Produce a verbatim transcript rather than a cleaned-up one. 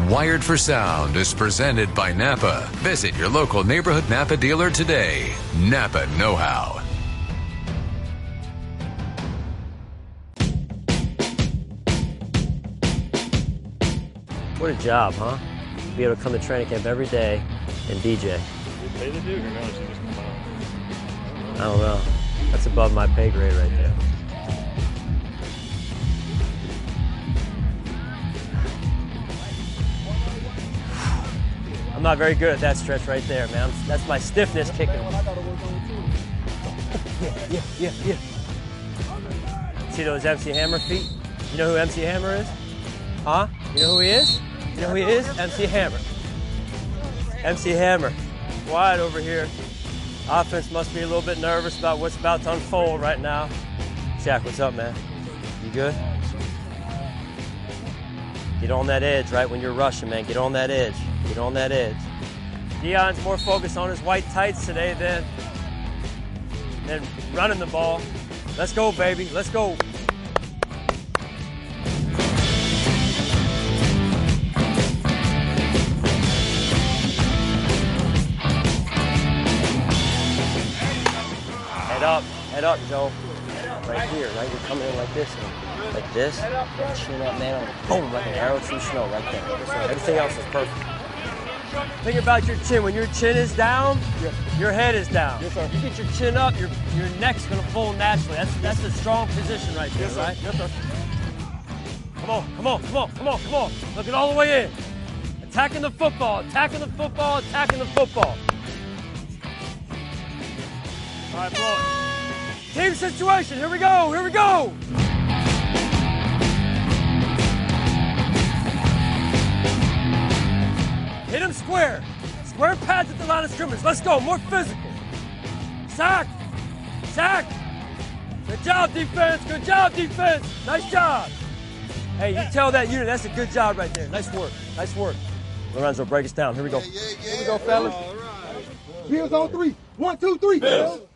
Wired for Sound is presented by Napa. Visit your local neighborhood Napa dealer today. Napa Know-How. What a job, huh? Be able to come to training camp every day and D J. Did they the dude or no? She just come out? I don't know. That's above my pay grade right there. I'm not very good at that stretch right there, man. That's my stiffness kicking. Yeah, yeah, yeah, yeah. See those M C Hammer feet? You know who M C Hammer is? Huh? You know who he is? You know who he is? M C Hammer. M C Hammer. Wide over here. Offense must be a little bit nervous about what's about to unfold right now. Shaq, what's up, man? You good? Get on that edge, right, when you're rushing, man. Get on that edge. Get on that edge. Deion's more focused on his white tights today than, than running the ball. Let's go, baby. Let's go. Head up. Head up, Joe. Right here, right? You're coming in like this. Like this. Chin up, man. Boom, like an arrow through snow right there. Everything else is perfect. Think about your chin. When your chin is down, your, your head is down. Yes, sir. You get your chin up, your your neck's gonna fold naturally. That's that's a strong position right there, yes, right? Yes, sir. Come on, come on, come on, come on, come on. Look it all the way in. Attacking the football, attacking the football, attacking the football. All right, blow it. Team situation, here we go, here we go. Hit him square. Square pads at the line of scrimmage. Let's go. More physical. Sack. Sack. Good job, defense. Good job, defense. Nice job. Hey, you tell that unit that's a good job right there. Nice work. Nice work. Lorenzo, break us down. Here we go. Yeah, yeah, yeah. Here we go, fellas. Heels on three. One, two, three. Bills.